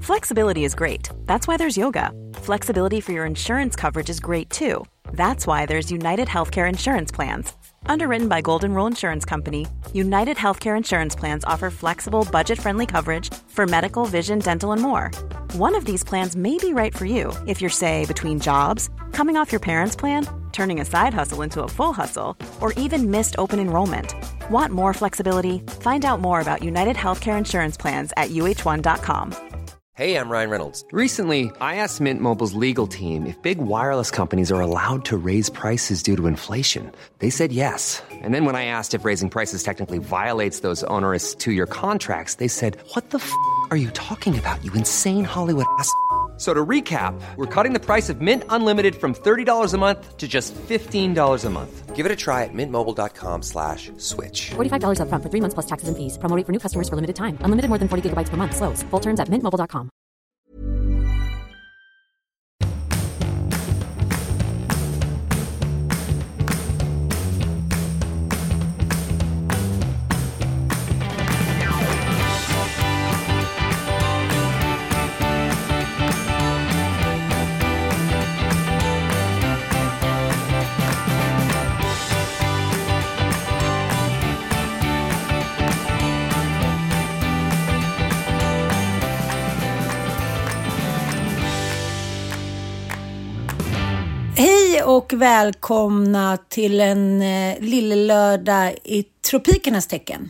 Flexibility is great. That's why there's yoga. Flexibility for your insurance coverage is great too. That's why there's United Healthcare Insurance Plans. Underwritten by Golden Rule Insurance Company, United Healthcare Insurance Plans offer flexible, budget-friendly coverage for medical, vision, dental, and more. One of these plans may be right for you if you're, say, between jobs, coming off your parents' plan, turning a side hustle into a full hustle, or even missed open enrollment. Want more flexibility? Find out more about United Healthcare Insurance Plans at uh1.com. Hey, I'm Ryan Reynolds. Recently, I asked Mint Mobile's legal team if big wireless companies are allowed to raise prices due to inflation. They said yes. And then when I asked if raising prices technically violates those onerous two-year contracts, they said, "What the f*** are you talking about, you insane Hollywood ass?" So to recap, we're cutting the price of Mint Unlimited from $30 a month to just $15 a month. Give it a try at mintmobile.com/switch. $45 up front for 3 months plus taxes and fees. Promo rate for new customers for limited time. Unlimited more than 40 gigabytes per month. Slows full terms at mintmobile.com. Hej och välkomna till en lillelördag i tropikernas tecken.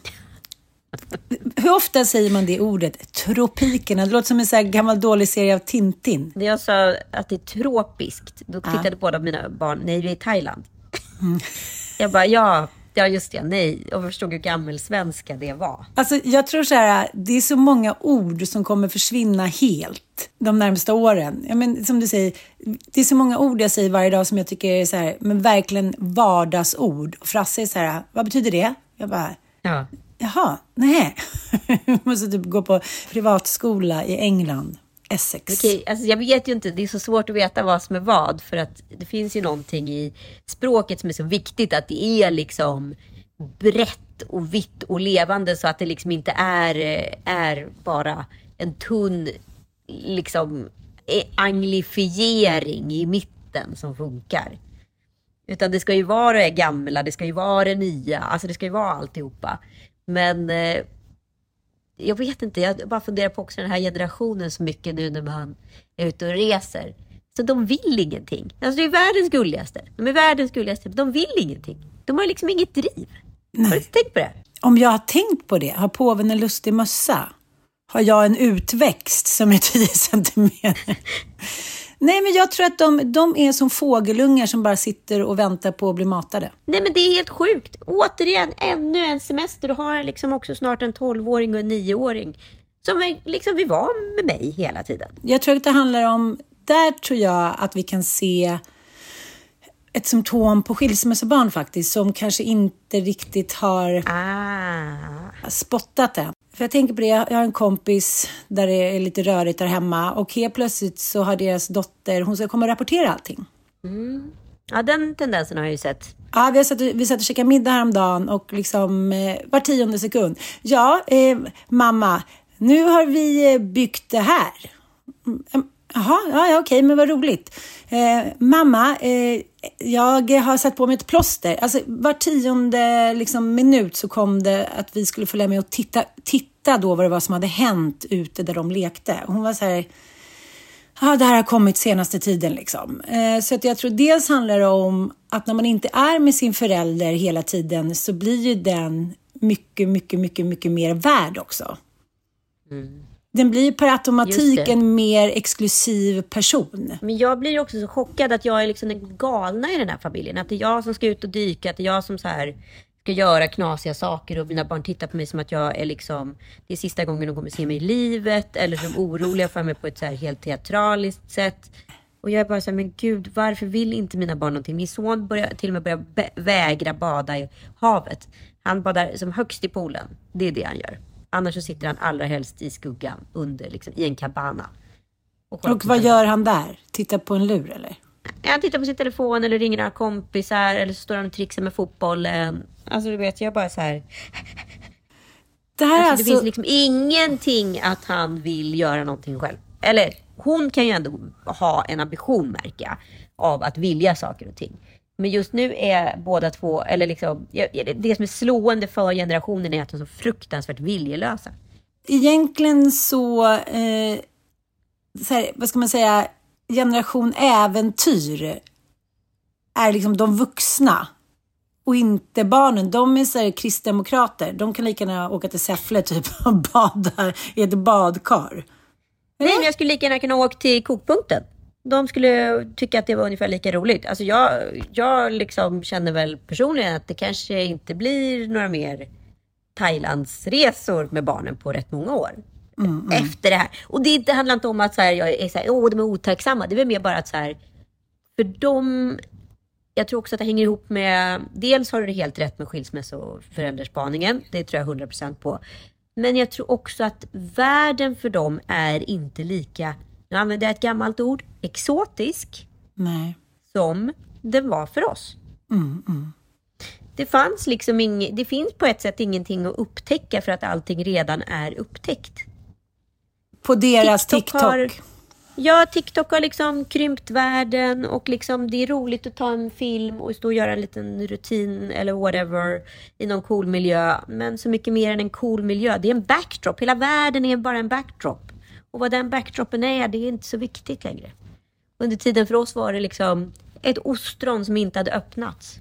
Hur ofta säger man det ordet? Tropikerna. Det låter som en så här gammal dålig serie av Tintin. När jag sa att det är tropiskt, då tittade båda mina barn, nej, det är Thailand. Jag bara, ja just det, nej. Och jag förstod hur gammelsvenska det var. Alltså jag tror så här, det är så många ord som kommer försvinna helt de närmsta åren. Ja, men som du säger, det är så många ord jag säger varje dag som jag tycker är så här, men verkligen vardagsord. Och Frasse är så här, vad betyder det? Jag bara, jaha, nej. Jag måste typ gå på privatskola i England. Essex. Okej, alltså jag vet ju inte, det är så svårt att veta vad som är vad, för att det finns ju någonting i språket som är så viktigt, att det är liksom brett och vitt och levande, så att det liksom inte är bara en tunn liksom anglifiering i mitten som funkar, utan det ska ju vara det gamla, det ska ju vara det nya, alltså det ska ju vara alltihopa. Men jag vet inte, jag bara funderar på också den här generationen så mycket nu när man är ute och reser. Så de vill ingenting. Alltså det är världens gulligaste. De är världens gulligaste, men de vill ingenting. De har liksom inget driv. Nej. Har du inte tänkt på det? Om jag har tänkt på det, har påven en lustig mössa? Har jag en utväxt som är 10 centimeter? Nej, men jag tror att de är som fågelungar som bara sitter och väntar på att bli matade. Nej, men det är helt sjukt. Återigen, ännu en semester. Du har liksom också snart en 12-åring och en 9-åring som liksom vill vara med mig hela tiden. Jag tror att det handlar om, där tror jag att vi kan se ett symptom på skilsmässobarn faktiskt, som kanske inte riktigt har spottat det. För jag tänker på det, jag har en kompis där det är lite rörigt där hemma, och helt plötsligt så har deras dotter, hon ska komma och rapportera allting. Mm. Ja, den tendensen har jag ju sett. Ja, vi satt och käkade middag häromdagen och liksom var 10:e sekund. Ja, mamma, nu har vi byggt det här. Jaha, ja, okej, men vad roligt. Mamma, jag har satt på mig ett plåster. Alltså var 10:e liksom, minut så kom det att vi skulle följa med och titta då vad det var som hade hänt ute där de lekte. Hon var så här, ja, det här har kommit senaste tiden liksom. Så att jag tror dels handlar det om att när man inte är med sin förälder hela tiden så blir ju den mycket, mycket, mycket, mycket mer värd också. Mm. Den blir per automatik en mer exklusiv person. Men jag blir också så chockad att jag är liksom den galna i den här familjen. Att det är jag som ska ut och dyka. Att det är jag som så här ska göra knasiga saker. Och mina barn tittar på mig som att jag är liksom, det är sista gången de kommer se mig i livet. Eller som oroliga för mig på ett så här helt teatraliskt sätt. Och jag är bara så här, men gud, varför vill inte mina barn någonting? Min son till och med börjar vägra bada i havet. Han badar som högst i poolen. Det är det han gör. Annars så sitter han allra helst i skuggan under, liksom, i en cabana. Och vad gör han där? Tittar på en lur eller? Han tittar på sin telefon eller ringer några kompisar. Eller så står han och trixar med fotbollen. Alltså du vet, jag bara så här. Det här alltså, det finns liksom ingenting att han vill göra någonting själv. eller hon kan ju ändå ha en ambition, märka, av att vilja saker och ting. Men just nu är båda två, eller liksom, det som är slående för generationen är att de är så fruktansvärt viljelösa. Egentligen så här, vad ska man säga, generation äventyr är liksom de vuxna och inte barnen. De är så här kristdemokrater. De kan lika gärna åka till Säffle typ och bada i ett badkar. Nej, men jag skulle lika gärna kunna åka till kokpunkten. De skulle tycka att det var ungefär lika roligt. Alltså jag liksom känner väl personligen att det kanske inte blir några mer Thailandsresor med barnen på rätt många år. Efter det här. Och det handlar inte om att så här, jag är så här, de är otacksamma. Det är väl mer bara att så här, för dem, jag tror också att det hänger ihop med, dels har du det helt rätt med skilsmässa och föräldraspaningen. Det tror jag 100% på. Men jag tror också att världen för dem är inte lika, nu använder jag ett gammalt ord, exotisk. Nej. Som det var för oss. Det fanns liksom det finns på ett sätt ingenting att upptäcka för att allting redan är upptäckt. På deras TikTok. TikTok har liksom krympt världen och liksom det är roligt att ta en film och stå och göra en liten rutin eller whatever i någon cool miljö. Men så mycket mer än en cool miljö. Det är en backdrop. Hela världen är bara en backdrop. Och vad den backdropen är, det är inte så viktigt längre. Under tiden för oss var det liksom ett ostron som inte hade öppnats.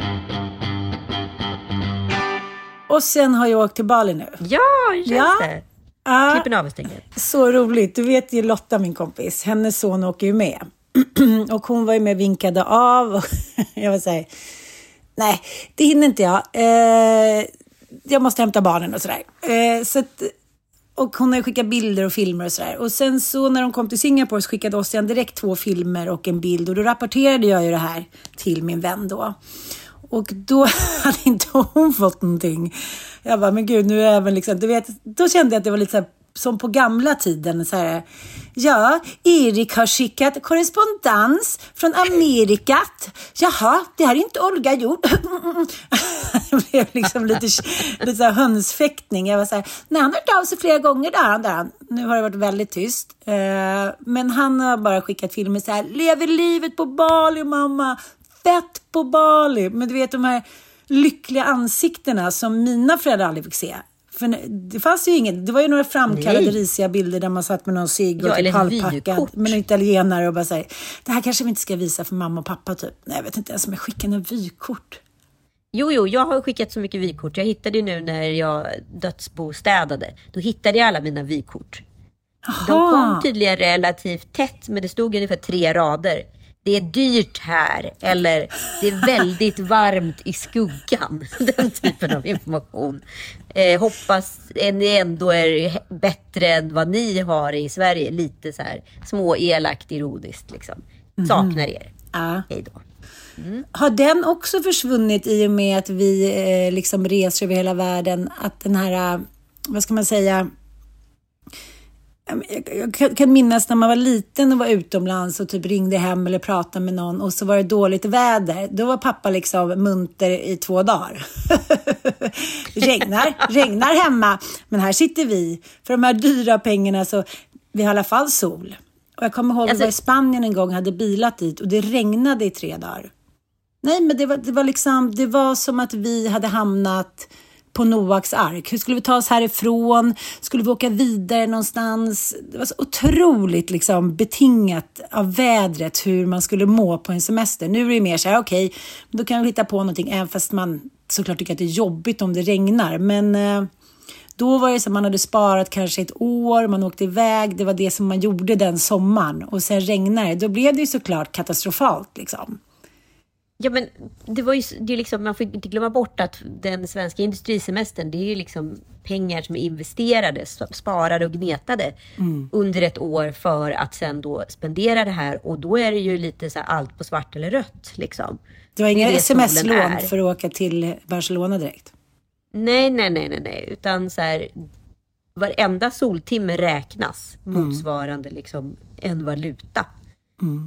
Och sen har jag åkt till Bali nu. Ja, hur känns det? Klippen avstängd. Så roligt. Du vet ju Lotta, min kompis. Hennes son åker ju med. Och hon var ju med och vinkade av. Och jag var säga, nej, det hinner inte jag. Jag måste hämta barnen och sådär. Och hon har skickat bilder och filmer och sådär. Och sen så när de kom till Singapore så skickade Ossian direkt 2 filmer och en bild. Och då rapporterade jag ju det här till min vän då. Och då hade inte hon fått någonting. Jag bara, men gud, nu är även liksom, du vet, då kände jag att det var lite så här, som på gamla tiden så här. Ja, Erik har skickat korrespondens från Amerikat. Jaha, det har inte Olga gjort. Det blev liksom lite så här hönsfäktning. Jag var så här, nej, han har hört av sig flera gånger där. Nu har det varit väldigt tyst. Men han har bara skickat filmer så här, lever livet på Bali, mamma. Fett på Bali. Men du vet de här lyckliga ansiktena som mina föräldrar aldrig fick se. För det fanns ju inget. Det var ju några framkallade risiga bilder där man satt med någon cigg och typ halvpackad med en italienare och bara säger, det här kanske vi inte ska visa för mamma och pappa typ. Nej, jag vet inte ens om jag skickar en vykort. Jo, jag har skickat så mycket vykort. Jag hittade ju nu när jag dödsbostädade. Då hittade jag alla mina vykort. Aha. De kom tydligen relativt tätt, men det stod ungefär 3 rader. Det är dyrt här, eller det är väldigt varmt i skuggan. Den typen av information. Hoppas ni ändå är bättre än vad ni har i Sverige. Lite så här små elakt ironiskt liksom. Saknar er. Hej då. Har den också försvunnit i och med att vi liksom reser över hela världen? Att den här, vad ska man säga... Jag kan minnas när man var liten och var utomlands och typ ringde hem eller pratade med någon och så var det dåligt väder. Då var pappa liksom munter i 2 dagar. regnar hemma. Men här sitter vi. För de här dyra pengarna så vi har i alla fall sol. Och jag kommer ihåg att vi var i Spanien en gång, hade bilat dit och det regnade i 3 dagar. Nej, men det var som att vi hade hamnat på Noaks ark. Hur skulle vi ta oss härifrån? Skulle vi åka vidare någonstans? Det var så otroligt liksom betingat av vädret hur man skulle må på en semester. Nu är det mer så här, okej, då kan vi hitta på någonting, även fast man såklart tycker att det är jobbigt om det regnar. Men då var det så att man hade sparat kanske 1 år, man åkte iväg, det var det som man gjorde den sommaren. Och sen regnade det, då blev det ju såklart katastrofalt liksom. Ja, men det är liksom, man får inte glömma bort att den svenska industrisemestern, det är ju liksom pengar som är investerade, sparade och gnetade under 1 år för att sen då spendera det här. Och då är det ju lite så här allt på svart eller rött liksom. Det var inga sms-lån för att åka till Barcelona direkt? Nej. Utan så här, varenda soltimme räknas motsvarande liksom en valuta.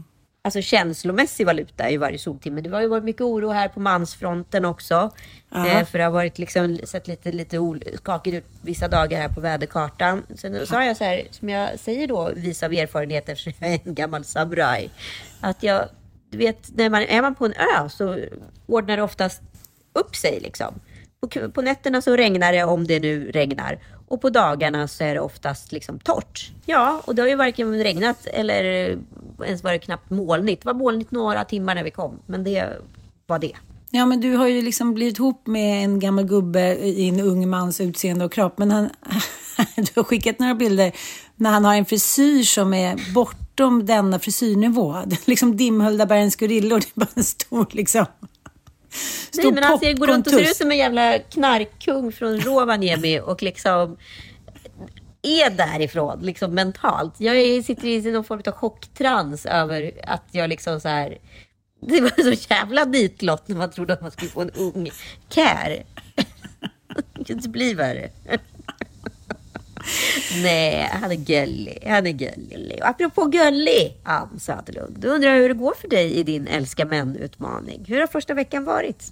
alltså känslomässig valuta är ju varje soltimme. Det har ju varit mycket oro här på mansfronten också. För det har varit liksom, sett lite skakigt ut vissa dagar här på väderkartan. Sen så har jag så här, som jag säger då, vis av erfarenhet eftersom jag är en gammal samurai, att du vet, är man på en ö så ordnar det oftast upp sig liksom. På nätterna så regnar det, om det nu regnar. Och på dagarna så är det oftast liksom torrt. Ja, och det har ju varken regnat eller ens varit knappt molnigt. Det var molnigt några timmar när vi kom, men det var det. Ja, men du har ju liksom blivit ihop med en gammal gubbe i en ung mans utseende och kropp. Men du har skickat några bilder när han har en frisyr som är bortom denna frisyrnivå. Det är liksom Dimhöldabergens gorillor. Det är bara en stor liksom... Nej, men alltså jag går runt och ser ut som en jävla knarkkung från Rovaniemi och liksom är därifrån liksom mentalt. Jag sitter i någon form av chocktrans över att jag liksom så här, det var så jävla nitlott när man trodde att man skulle få en ung kär. Det kan inte bli värre. Nej, han är gullig. Och apropå gullig, Ann Söderlund, då undrar jag hur det går för dig i din älska män-utmaning. Hur har första veckan varit?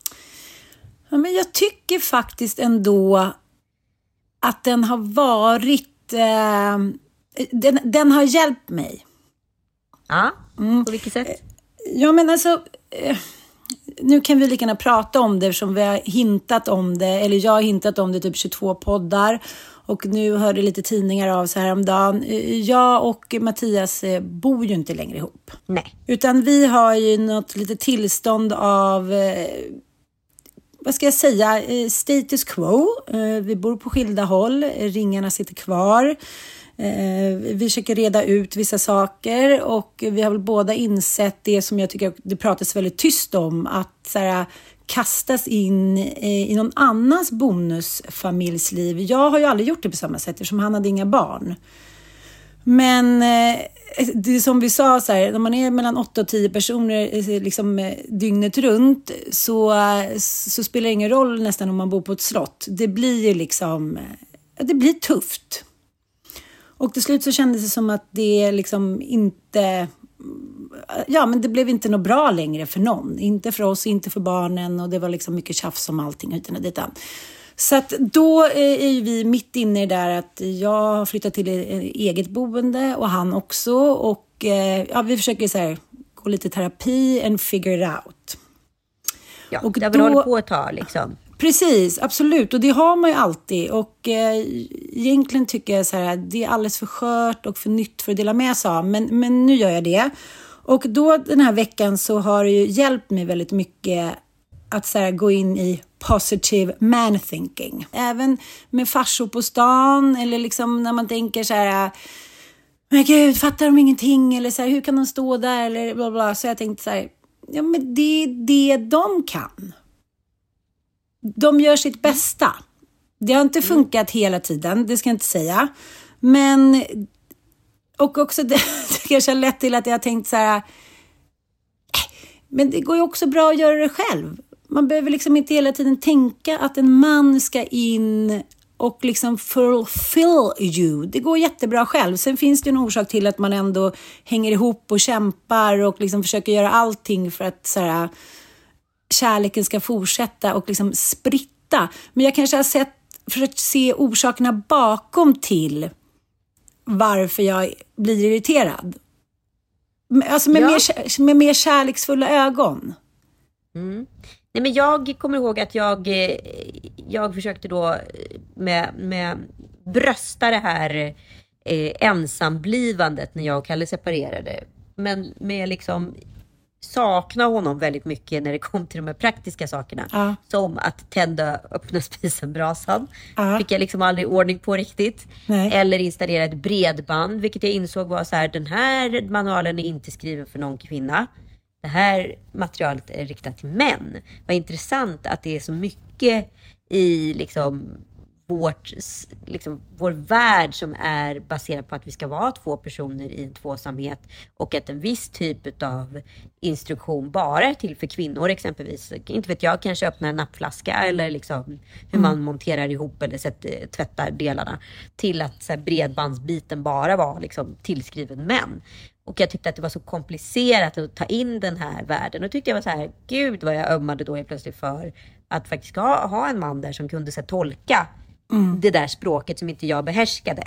Ja, men jag tycker faktiskt ändå att den har varit... den har hjälpt mig. Ja, på vilket sätt? Ja, men alltså... nu kan vi lika gärna prata om det som vi har hintat om det. Eller jag har hintat om det typ 22 poddar. Och nu hör det lite tidningar av så här om dagen. Jag och Mattias bor ju inte längre ihop. Nej. Utan vi har ju något lite tillstånd av... vad ska jag säga? Status quo. Vi bor på skilda håll. Ringarna sitter kvar. Vi försöker reda ut vissa saker. Och vi har väl båda insett det som jag tycker det pratas väldigt tyst om. Att så här, kastas in i någon annans bonusfamiljsliv. Jag har ju aldrig gjort det på samma sätt eftersom han hade inga barn. Men det är som vi sa så här, när man är mellan 8 och 10 personer liksom, dygnet runt så spelar det ingen roll nästan om man bor på ett slott. Det blir ju liksom, det blir tufft. Och till slut så kändes det som att det liksom inte... Ja, men det blev inte något bra längre för någon. Inte för oss, inte för barnen. Och det var liksom mycket tjafs om allting utan och ditan. Så att då är vi mitt inne där att jag har flyttat till eget boende och han också. Och ja, vi försöker så här, gå lite terapi and figure it out. Ja, och det har väl hållit på ett tag liksom. Precis, absolut. Och det har man ju alltid. Och egentligen tycker jag så här, det är alldeles för skört och för nytt för att dela med sig av. Men nu gör jag det. Och då den här veckan så har det ju hjälpt mig väldigt mycket att så här, gå in i positive man thinking. Även med farsor på stan eller liksom när man tänker så här, men gud, fattar de ingenting? Eller så här, hur kan de stå där? Eller bla bla. Så jag tänkte så här, ja men det är det de kan. De gör sitt bästa. Det har inte funkat hela tiden, det ska jag inte säga. Men, och också det kanske har lett till att jag har tänkt så här, men det går ju också bra att göra det själv. Man behöver liksom inte hela tiden tänka att en man ska in och liksom fulfill you. Det går jättebra själv. Sen finns det en orsak till att man ändå hänger ihop och kämpar och liksom försöker göra allting för att så här, kärleken ska fortsätta och liksom spritta. Men jag kanske har försökt se orsakerna bakom till varför jag blir irriterad. Alltså med mer kärleksfulla ögon. Mm. Nej, men jag kommer ihåg att jag försökte då med brösta det här ensamblivandet när jag och Kalle separerade. Men med liksom sakna honom väldigt mycket när det kom till de här praktiska sakerna. Som att tända öppna spisen brasan. Fick jag liksom aldrig ordning på riktigt. Nej. Eller installera ett bredband, vilket jag insåg var så här, den här manualen är inte skriven för någon kvinna. Det här materialet är riktat till män. Vad intressant att det är så mycket i liksom vår värld som är baserad på att vi ska vara 2 personer i en tvåsamhet och att en viss typ av instruktion bara är till för kvinnor exempelvis. Inte vet jag, kanske öppna en nappflaska eller liksom hur man monterar ihop eller tvättar delarna, till att så här, bredbandsbiten bara var liksom tillskriven män. Och jag tyckte att det var så komplicerat att ta in den här världen. Och tyckte jag var så här, gud vad jag ömmade då plötsligt för att faktiskt ha en man där som kunde så här, tolka det där språket som inte jag behärskade.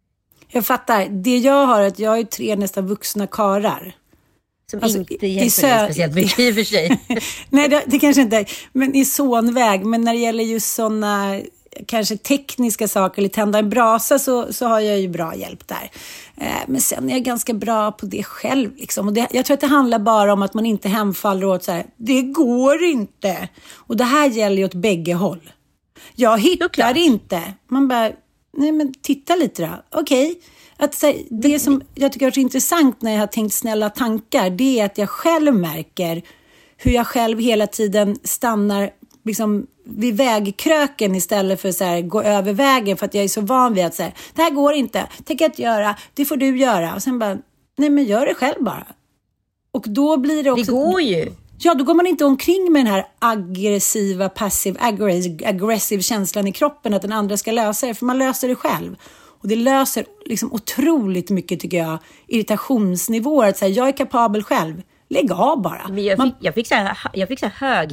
Jag fattar. Det jag har är att jag är 3 nästan vuxna karar. Som alltså, inte hjälper speciellt mycket i och för sig. Nej, det kanske inte. Men i sonväg. Men när det gäller just sådana kanske tekniska saker eller tända en brasa så har jag ju bra hjälp där. Men sen är jag ganska bra på det själv. Liksom. Och jag tror att det handlar bara om att man inte hemfaller åt så här, det går inte. Och det här gäller ju åt bägge håll. Jag hittar inte. Man bara, nej men titta lite då. Okej. Att, så här, det som jag tycker är så intressant när jag har tänkt snälla tankar, det är att jag själv märker hur jag själv hela tiden stannar liksom vid vägkröken istället för så här, gå över vägen, för att jag är så van vid att så här, det här går inte, tänker jag inte göra, det får du göra. Och sen bara, nej men gör det själv bara. Och då blir det också... Det går ju. Ja, då går man inte omkring med den här aggressiva, aggressiv känslan i kroppen att den andra ska lösa det, för man löser det själv. Och det löser liksom otroligt mycket, tycker jag, irritationsnivåer. Att säga, jag är kapabel själv. Lägg av bara. Men jag fick så här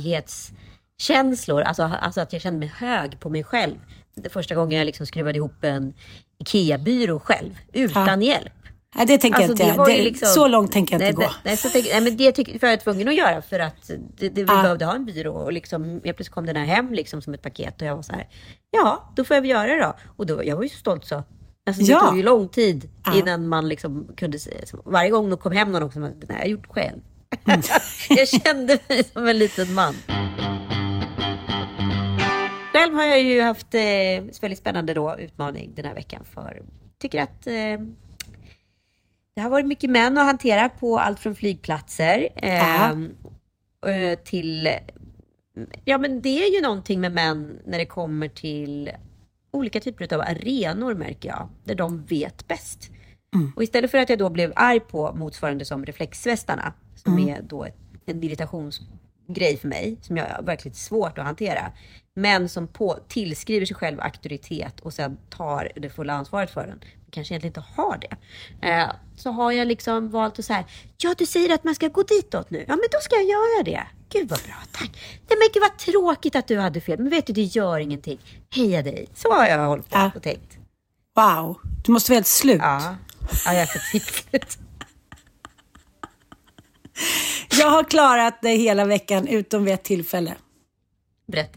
höghetskänslor. Alltså att jag kände mig hög på mig själv. Det första gången jag liksom skruvade ihop en IKEA-byrå själv. Utan hjälp. Nej, det tänker jag inte. Liksom, så långt tänker jag inte gå. Men det tycker jag tvungen att göra, för att vi behövde ha en byrå. Och liksom, jag plötsligt kom den här hem liksom, som ett paket. Och jag var så här, ja, då får jag väl göra det då. Och då, jag var ju så stolt så. Alltså, det tog ju lång tid innan man liksom kunde säga. Varje gång de kom hem någon också, den här jag gjort själv. Jag kände mig som en liten man. Själv har jag ju haft väldigt spännande utmaning den här veckan. För tycker att det har varit mycket män att hantera på allt från flygplatser till... Ja, men det är ju någonting med män när det kommer till olika typer av arenor, märker jag. Där de vet bäst. Och istället för att jag då blev arg på motsvarande som reflexvästarna, som är då en irritationsgrej för mig, som jag har verkligen svårt att hantera. Men som tillskriver sig själv auktoritet och sen tar det fulla ansvaret för den. Kanske egentligen inte har det. Så har jag liksom valt att säga, ja, du säger att man ska gå ditåt nu. Ja, men då ska jag göra det. Gud vad bra, tack. Det mycket vad tråkigt att du hade fel. Men vet du, det gör ingenting. Heja dig. Så har jag hållit på och tänkt. Wow, du måste vara helt slut. Ja, jag har fått slut. Jag har klarat det hela veckan utom vid ett tillfälle. Berätta.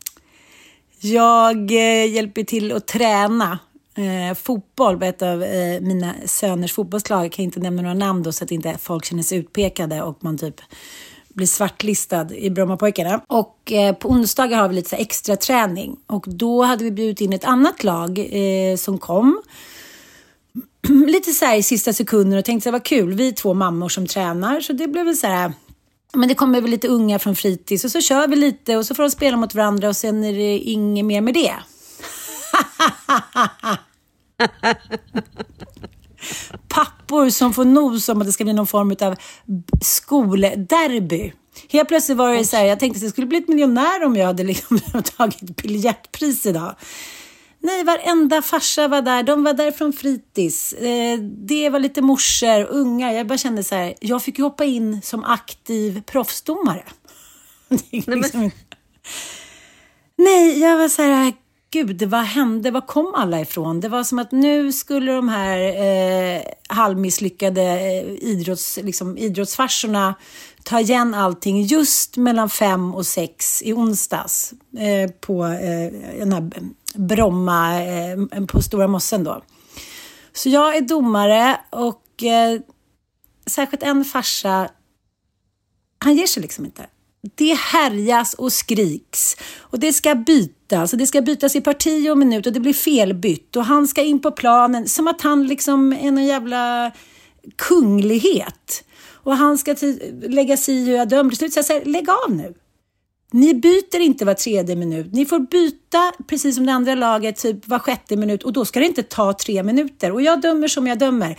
Jag hjälper till att träna fotboll på ett av mina söners fotbollslag. Jag kan inte nämna några namn då, så att inte folk känner sig utpekade och man typ blir svartlistad i Brommapojkarna. Och på onsdagar har vi lite så extra träning. Och då hade vi bjudit in ett annat lag som kom lite så här i sista sekunder och tänkte så här, vad kul, vi är 2 mammor som tränar. Så det blev väl så här, men det kommer väl lite unga från fritids och så kör vi lite och så får de spela mot varandra och sen är det inget mer med det. Pappor som får nos om att det ska bli någon form av skolderby. Helt plötsligt var det så här, jag tänkte att jag skulle bli ett miljonär om jag hade liksom tagit biljettpris idag. Nej, varenda farsa var där. De var där från fritids. Det var lite morsor, ungar. Jag bara kände så här, jag fick ju hoppa in som aktiv proffsdomare. Nej, jag var så här, gud, vad hände? Var kom alla ifrån? Det var som att nu skulle de här halvmisslyckade idrottsfarsorna ta igen allting just mellan 5 och 6 i onsdags på den här Bromma på Stora Mossen då. Så jag är domare och särskilt en farsa, han ger sig liksom inte. Det härjas och skriks och det ska bytas och det ska bytas i parti och minut och det blir felbytt och han ska in på planen som att han liksom är en jävla kunglighet och han ska lägga sig i hur jag dömer. Till slut säger jag, lägg av nu. Ni byter inte var 3:e minut. Ni får byta precis som det andra laget typ var 6:e minut. Och då ska det inte ta 3 minuter. Och jag dömer som jag dömer.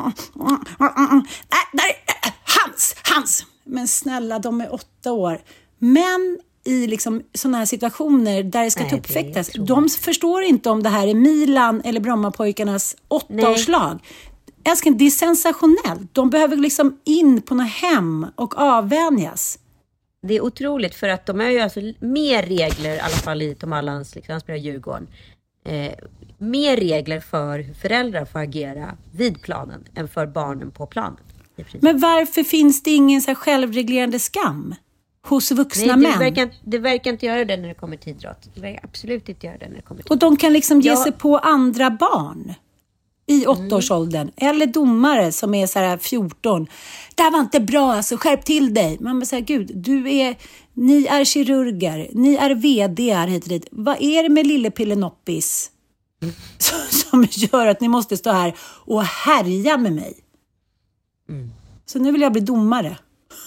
Hans! Men snälla, de är 8 år. Men i liksom sådana här situationer där det ska tuppfäktas. De förstår inte om det här är Milan eller Brommapojkarnas 8-årslag. Älskling, det är sensationellt. De behöver liksom in på något hem och avvänjas. Det är otroligt för att de har ju alltså mer regler, i alla fall i Tom Allans, liksom, han spelar Djurgården. Mer regler för hur föräldrar får agera vid planen än för barnen på planen. Men varför finns det ingen så här självreglerande skam hos vuxna män? Det verkar inte göra det när det kommer till idrott. Det verkar absolut inte göra det när det kommer till Och de kan liksom ge sig på andra barn i 8-årsåldern. Eller domare som är så här 14. Det här var inte bra, alltså skärp till dig. Man säger, gud, ni är kirurger, ni är vd-ar hit och dit. Vad är det med lille Pillenoppis som gör att ni måste stå här och härja med mig? Så nu vill jag bli domare.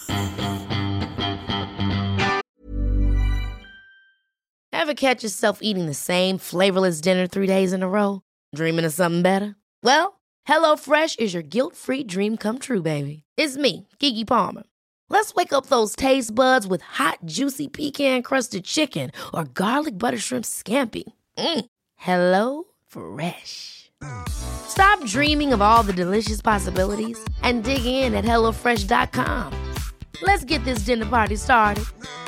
Ever catch yourself eating the same flavorless dinner 3 days in a row? Dreaming of something better? Well, HelloFresh is your guilt-free dream come true, baby. It's me, Keke Palmer. Let's wake up those taste buds with hot, juicy pecan-crusted chicken or garlic butter shrimp scampi. Hello Fresh. Stop dreaming of all the delicious possibilities and dig in at HelloFresh.com. Let's get this dinner party started.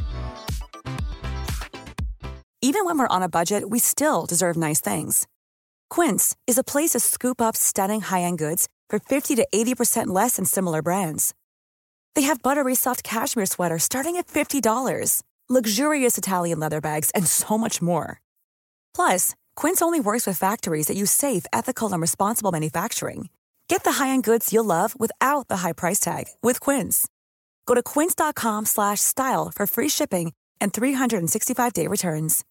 Even when we're on a budget, we still deserve nice things. Quince is a place to scoop up stunning high-end goods for 50 to 80% less than similar brands. They have buttery soft cashmere sweaters starting at $50, luxurious Italian leather bags, and so much more. Plus, Quince only works with factories that use safe, ethical, and responsible manufacturing. Get the high-end goods you'll love without the high price tag with Quince. Go to quince.com/style for free shipping and 365-day returns.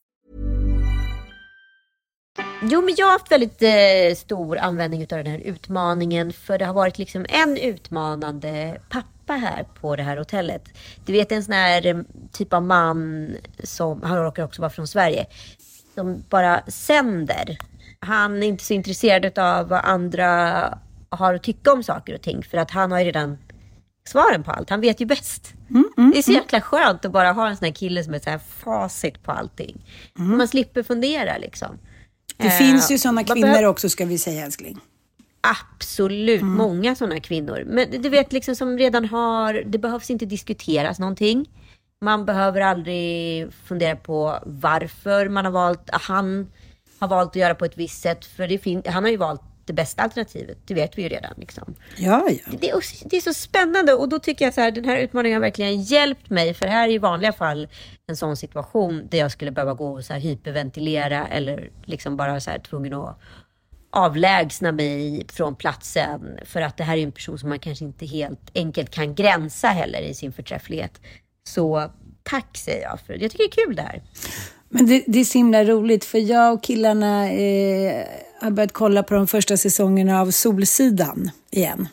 Jo, men jag har haft väldigt stor användning av den här utmaningen. För det har varit liksom en utmanande pappa här på det här hotellet. Du vet, en sån här typ av man som, han råkar också vara från Sverige, som bara sänder. Han är inte så intresserad av vad andra har att tycka om saker och ting. För att han har ju redan svaren på allt. Han vet ju bäst. Det är så jäkla skönt att bara ha en sån här kille som är så här facit på allting. Man slipper fundera liksom. Det finns ju sådana kvinnor också, ska vi säga, älskling. Absolut, många sådana kvinnor. Men du vet liksom som redan har, det behövs inte diskuteras någonting. Man behöver aldrig fundera på varför han har valt att göra på ett visst sätt. För han har ju valt det bästa alternativet. Det vet vi ju redan liksom. Ja. Det är så spännande. Och då tycker jag så här, den här utmaningen har verkligen hjälpt mig. För här är i vanliga fall en sån situation där jag skulle behöva gå och så här hyperventilera. Eller liksom bara så här tvungen att avlägsna mig från platsen. För att det här är en person som man kanske inte helt enkelt kan gränsa heller i sin förträfflighet. Så tack säger jag för det. Jag tycker det är kul det här. Men det är så himla roligt, för jag och killarna har börjat kolla på de första säsongerna av Solsidan igen.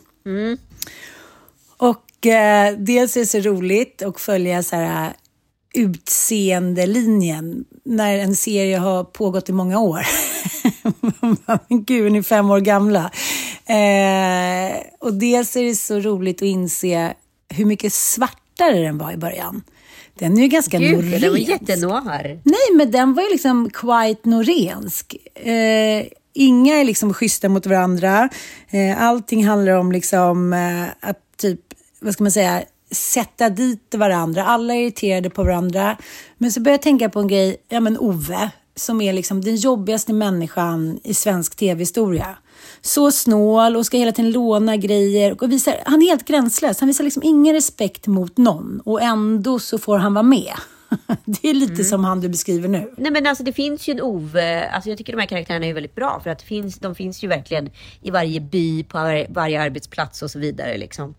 Och dels är det så roligt att följa så här utseendelinjen när en serie har pågått i många år. Gud, ni är 5 år gamla. Och dels är det så roligt att inse hur mycket svartare den var i början. Den är ju ganska norensk. Den var jättenoir. Nej, men den var ju liksom quite norensk. Inga är liksom schyssta mot varandra. Allting handlar om liksom att typ, vad ska man säga, sätta dit varandra. Alla är irriterade på varandra. Men så börjar jag tänka på en grej. Ja, men Ove, som är liksom den jobbigaste människan i svensk tv-historia. Så snål och ska hela tiden låna grejer. Och han är helt gränslös. Han visar liksom ingen respekt mot någon. Och ändå så får han vara med. Det är lite som han du beskriver nu. Nej, men alltså det finns ju en Ove. Alltså jag tycker de här karaktärerna är väldigt bra. För att de finns ju verkligen i varje by, på varje arbetsplats och så vidare liksom.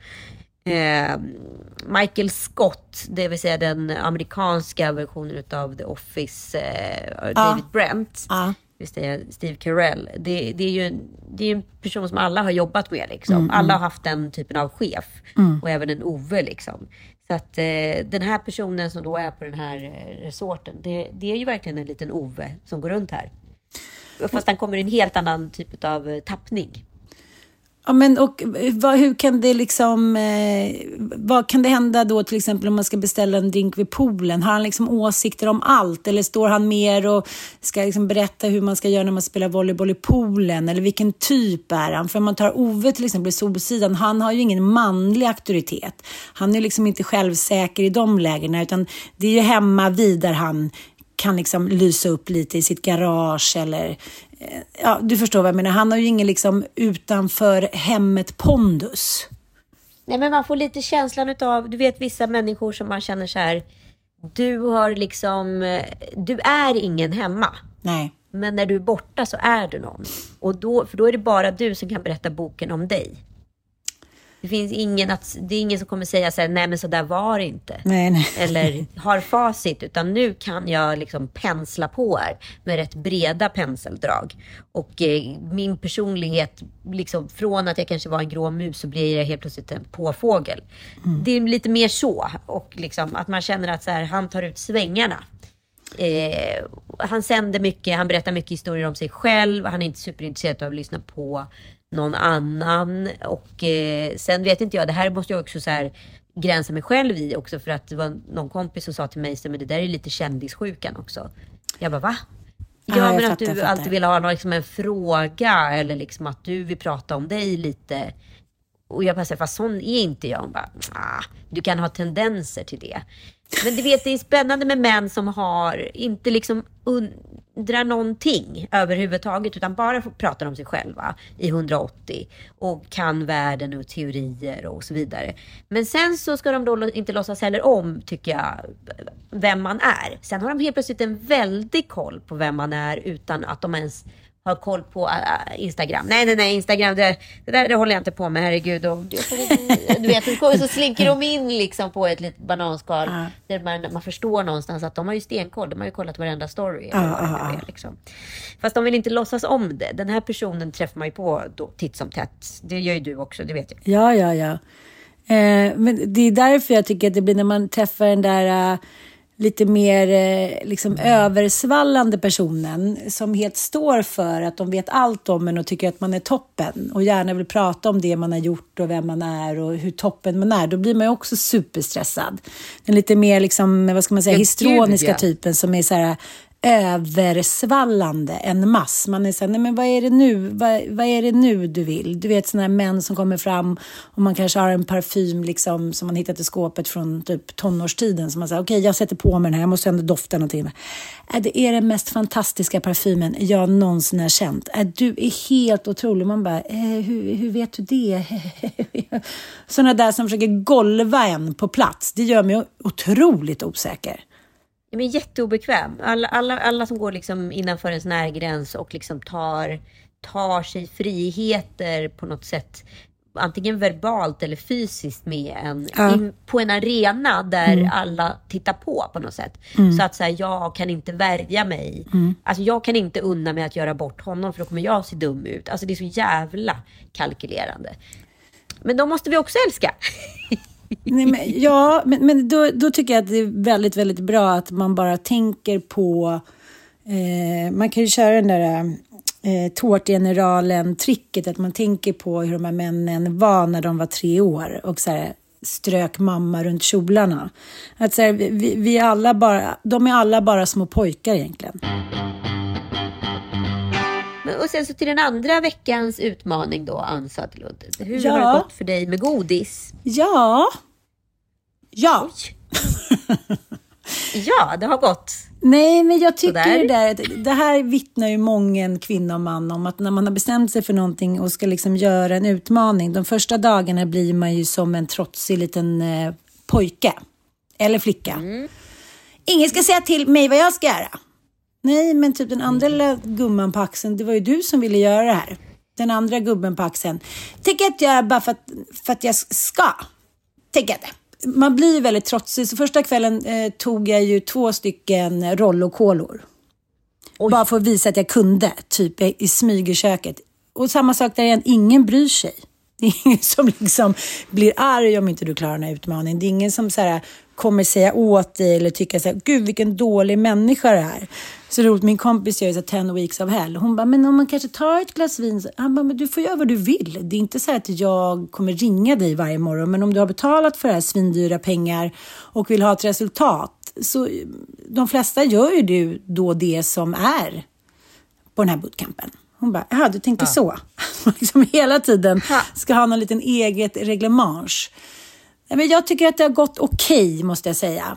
Michael Scott, det vill säga den amerikanska versionen av The Office, David Brent. Steve Carell. Det är ju en person som alla har jobbat med liksom. Alla har haft den typen av chef. Och även en Ove liksom. Så att den här personen som då är på den här resorten, det är ju verkligen en liten Ove som går runt här. Fast han kommer i en helt annan typ av tappning. Ja, men och hur kan det liksom, vad kan det hända då till exempel om man ska beställa en drink vid poolen? Har han liksom åsikter om allt? Eller står han mer och ska liksom berätta hur man ska göra när man spelar volleyboll i poolen? Eller vilken typ är han? För om man tar Ove till exempel i Solsidan, han har ju ingen manlig auktoritet. Han är liksom inte självsäker i de lägena, utan det är ju hemma vid där han kan liksom lysa upp lite i sitt garage eller... Ja, du förstår vad jag menar. Han har ju ingen liksom utanför hemmet pondus. Nej, men man får lite känslan utav, du vet vissa människor som man känner så här, du är ingen hemma. Nej. Men när du är borta så är du någon. Och då är det bara du som kan berätta boken om dig. Det är ingen som kommer säga så här, nej men så där var det inte. Nej. Eller har facit, utan nu kan jag liksom pensla på här med rätt breda penseldrag. Och min personlighet, liksom, från att jag kanske var en grå mus så blir jag helt plötsligt en påfågel. Det är lite mer så. Och liksom, att man känner att så här, han tar ut svängarna. Han sänder mycket, han berättar mycket historier om sig själv. Han är inte superintresserad av att lyssna på någon annan. Och sen vet inte jag, det här måste jag också så här gränsa mig själv i också, för att det var någon kompis som sa till mig, men det där är lite kändissjukan också. Jag bara, va? Ja, men att du alltid vill ha liksom en fråga, eller liksom att du vill prata om dig lite. Och jag bara säger, fast sån är inte jag. Hon bara, du kan ha tendenser till det. Men du vet, det är spännande med män som har inte liksom undrar någonting överhuvudtaget, utan bara pratar om sig själva i 180 och kan världen och teorier och så vidare. Men sen så ska de då inte låtsas heller om, tycker jag, vem man är. Sen har de helt plötsligt en väldig koll på vem man är utan att de ens har koll på Instagram. Nej, Instagram, det håller jag inte på med, herregud. Och, du vet, så slinker de in liksom på ett litet bananskal där man förstår någonstans att de har ju stenkoll. De har ju kollat varenda story. Liksom. Fast de vill inte låtsas om det. Den här personen träffar man ju på då, titt som tätt. Det gör ju du också, det vet jag. Ja. Men det är därför jag tycker att det blir när man träffar den där... lite mer liksom översvallande personen som helt står för att de vet allt om en och tycker att man är toppen och gärna vill prata om det man har gjort och vem man är och hur toppen man är. Då blir man ju också superstressad. Den lite mer liksom, vad ska man säga, histrioniska typen som är så här översvallande en mass. Man är så här, nej men vad är det nu? Vad är det nu du vill? Du vet såna här män som kommer fram och man kanske har en parfym liksom som man hittat i skåpet från typ tonårstiden, som man säger, okej, jag sätter på mig den här, jag måste ändå dofta någonting. Det är den mest fantastiska parfymen jag någonsin har känt. Du är helt otrolig. Man bara, hur vet du det? Såna där som försöker golva en på plats. Det gör mig otroligt osäker. Men jätteobekväm. Alla som går liksom innanför en sån här gräns och liksom tar sig friheter på något sätt, antingen verbalt eller fysiskt med en på en arena där alla tittar på något sätt. Så att så här, jag kan inte värja mig. Alltså jag kan inte unna mig att göra bort honom, för då kommer jag se dum ut. Alltså det är så jävla kalkylerande. Men då måste vi också älska. Nej, men då tycker jag att det är väldigt, väldigt bra att man bara tänker på... man kan ju köra den där tårtgeneralen-tricket, att man tänker på hur de här männen var när de var 3 år och så här, strök mamma runt kjolarna. Att så här, de är alla bara små pojkar egentligen. Och sen så till den andra veckans utmaning då, Ann Söderlund. Hur har det gått för dig med godis? Ja, det har gått. Nej, men jag tycker det här vittnar ju många kvinnor och man om, att när man har bestämt sig för någonting och ska liksom göra en utmaning, de första dagarna blir man ju som en trotsig liten pojke eller flicka. Ingen ska säga till mig vad jag ska göra. Nej, men typ den andra lilla gumman på axeln, det var ju du som ville göra det här. Den andra gubben på axeln. Tänker att jag bara för att jag ska. Tänker jag det. Man blir väldigt trotsig. Så första kvällen tog jag ju 2 stycken Rollo-kolor. Bara för att visa att jag kunde, typ i smyg i köket. Och samma sak där igen, ingen bryr sig. Det är ingen som liksom blir arg om inte du klarar den här utmaningen. Det är ingen som så här, kommer säga åt dig eller tycka så här, gud vilken dålig människa det är. Så roligt, min kompis gör ju så 10 weeks of hell. Hon bara, men om man kanske tar ett glas vin. Han bara, men du får göra vad du vill. Det är inte så att jag kommer ringa dig varje morgon. Men om du har betalat för det här svindyra pengar och vill ha ett resultat. Så de flesta gör ju du då det som är på den här bootcampen. Hon bara, ja du tänkte så. Liksom hela tiden ska ha någon liten eget reglemang. Men jag tycker att det har gått okej, måste jag säga.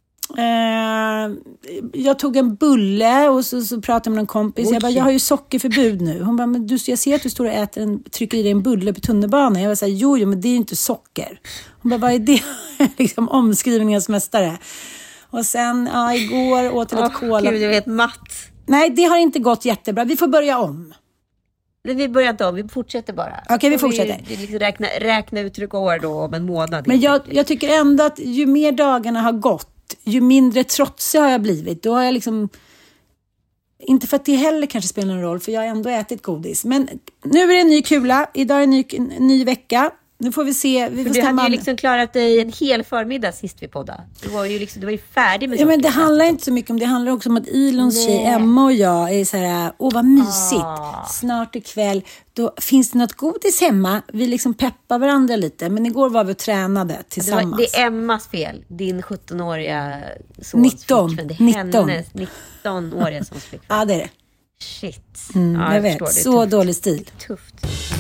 Jag tog en bulle och så pratade med en kompis. Okay. Jag bara, jag har ju sockerförbud nu. Hon bara, men jag ser att du står och äter trycker i dig en bulle på tunnelbanan. Jag var såhär, jo men det är ju inte socker. Hon bara, vad är det? Liksom omskrivningens mästare. Och sen, igår åt jag ett cola. Gud, du vet matt. Nej, det har inte gått jättebra. Vi får börja om. Vi börjar inte om, vi fortsätter bara. Okej, vi fortsätter. Vi liksom räkna uttryck år då om en månad. Men jag tycker ändå att ju mer dagarna har gått, ju mindre trotsig har jag blivit. Då har jag liksom... Inte för att det heller kanske spelar någon roll, för jag har ändå ätit godis. Men nu är det en ny kula. Idag är en ny vecka. Nu får vi se. Du hade ju liksom klarat dig en hel förmiddag sist vi poddade. Du var ju färdig med saker. Ja, men det handlar inte så mycket om det. handlar också om att Ilons tjej Emma och jag är så här, vad mysigt. Snart ikväll, då finns det något godis hemma. Vi liksom peppar varandra lite. Men igår var vi och tränade tillsammans. Det är Emmas fel. Din 17-åriga sons 19. Hennes 19-åriga sons flickvän. Ja, det är det. Shit. Jag vet. Det så tufft. Dålig stil. Tufft.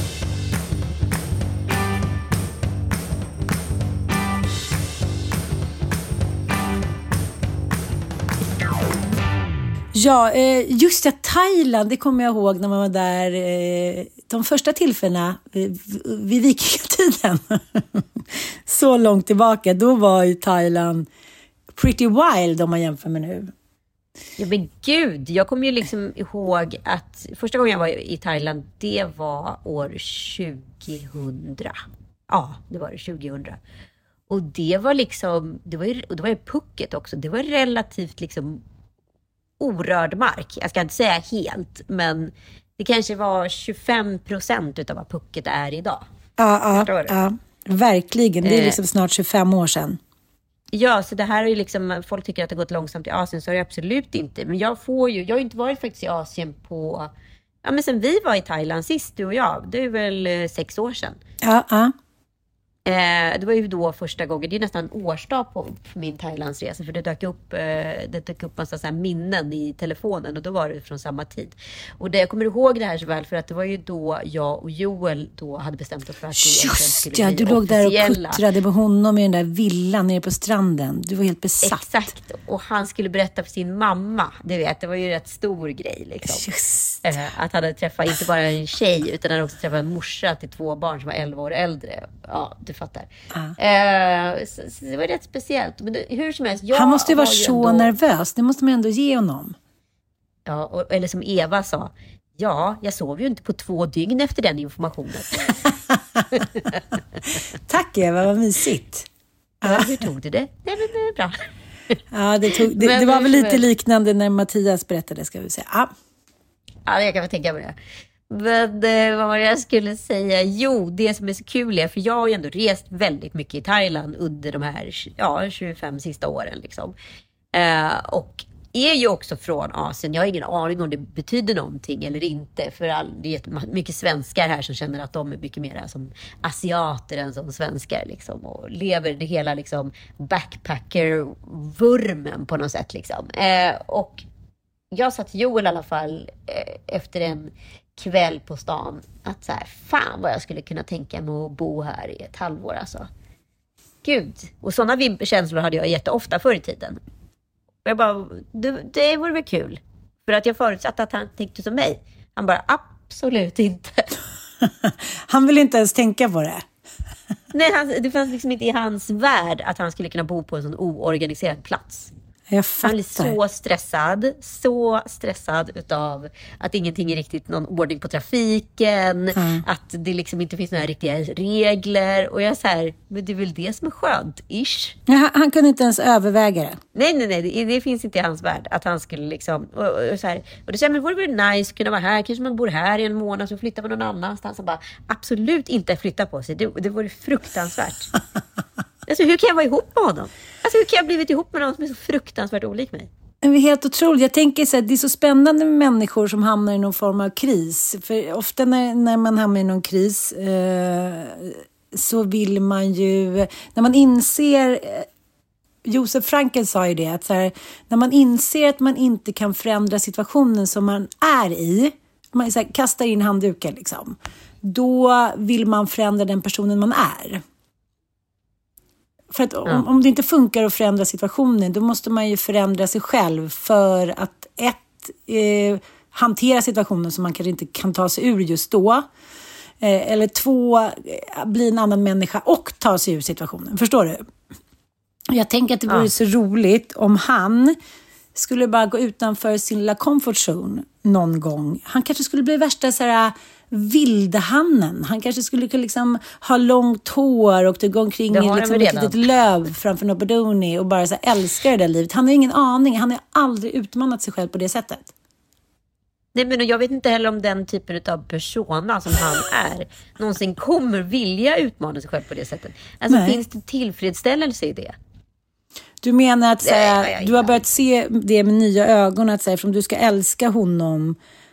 Ja, just det, Thailand, det kommer jag ihåg när man var där de första tillfällena vid vikingatiden. Så långt tillbaka, då var ju Thailand pretty wild om man jämför med nu. Ja men gud, jag kommer ju liksom ihåg att första gången jag var i Thailand, det var år 2000. Ja, det var det 2000. Och det var liksom, det var ju Phuket också, det var relativt liksom orörd mark. Jag ska inte säga helt, men det kanske var 25% utav vad Phuket är idag. Ja, verkligen. Det är liksom snart 25 år sedan. Ja, så det här är ju liksom, folk tycker att det har gått långsamt i Asien, så är det absolut inte. Men jag har ju inte varit faktiskt i Asien på, men sen vi var i Thailand sist, du och jag, det är väl 6 år sedan. Ja. Det var ju då första gången, det är nästan en årsdag på min Thailandsresa, för det dök upp massa så här minnen i telefonen, och då var det från samma tid. Och jag kommer ihåg det här så väl, för att det var ju då jag och Joel då hade bestämt oss för att just ja, du låg där och kuttrade på honom i den där villan nere på stranden. Du var helt besatt. Exakt, och han skulle berätta för sin mamma, du vet, det var ju en rätt stor grej liksom. Just. Att han hade träffat inte bara en tjej, utan han hade också träffat en morsa till 2 barn som var 11 år äldre. Ja, du fattar. Så det var rätt speciellt. Men hur som helst, han måste ju vara så nervös. Det måste man ändå ge honom. Ja, eller som Eva sa, jag sov ju inte på 2 dygn efter den informationen. Tack Eva, vad mysigt. Hur tog du det? Nej, men det är bra. Ja, det var väl lite liknande när Mattias berättade, ska vi säga. Ja, jag kan väl tänka på det. Men vad var det jag skulle säga? Jo, det som är så kul är, för jag har ju ändå rest väldigt mycket i Thailand under de här 25 sista åren liksom. Och är ju också från Asien. Jag har ingen aning om det betyder någonting eller inte, för det är mycket svenskar här som känner att de är mycket mer som asiater än som svenskar liksom, och lever det hela liksom backpacker-vurmen på något sätt liksom. Och jag sa till Joel i alla fall efter en kväll på stan att så här, fan vad jag skulle kunna tänka mig att bo här i ett halvår alltså. Gud. Och sådana känslor hade jag jätteofta förr i tiden. Och jag bara, det vore väl kul. För att jag förutsatte att han tänkte som mig. Han bara, absolut inte. Han vill inte ens tänka på det. Nej, det fanns liksom inte i hans värld att han skulle kunna bo på en sån oorganiserad plats. Jag Han blir så stressad utav att ingenting är riktigt någon ordning på trafiken, att det liksom inte finns några riktiga regler. Och jag är så här, men det är väl det som är skönt, ish. Ja, han kunde inte ens överväga det. Nej, det finns inte i hans värld att han skulle liksom, och så här, och det säger, men vore det nice att kunna vara här, kanske man bor här i en månad så flyttar man någon annanstans. Och bara, absolut inte flytta på sig, det vore fruktansvärt. Alltså hur kan jag vara ihop med honom? Alltså hur kan jag ha blivit ihop med någon som är så fruktansvärt olik mig? Det är helt otroligt. Jag tänker så här, det är så spännande med människor som hamnar i någon form av kris. För ofta när man hamnar i någon kris så vill man ju, när man inser, Josef Frankl sa ju det, att så här, när man inser att man inte kan förändra situationen som man är i, man så här, kastar in handduken liksom, då vill man förändra den personen man är. För att om det inte funkar att förändra situationen, då måste man ju förändra sig själv för att hantera situationen som man kanske inte kan ta sig ur just då. Eller 2, bli en annan människa och ta sig ur situationen. Förstår du? Jag tänker att det vore så roligt om han skulle bara gå utanför sin lilla comfort zone någon gång. Han kanske skulle bli värsta så här vildhannen. Han kanske skulle liksom ha långt hår och gå omkring i liksom ett litet löv framför Nobodoni och bara så här älska det där livet. Han har ingen aning. Han har aldrig utmanat sig själv på det sättet. Nej, men jag vet inte heller om den typen av persona som han är någonsin kommer vilja utmana sig själv på det sättet. Alltså finns det tillfredsställelse i det? Du menar att du har börjat se det med nya ögon, att om du ska älska honom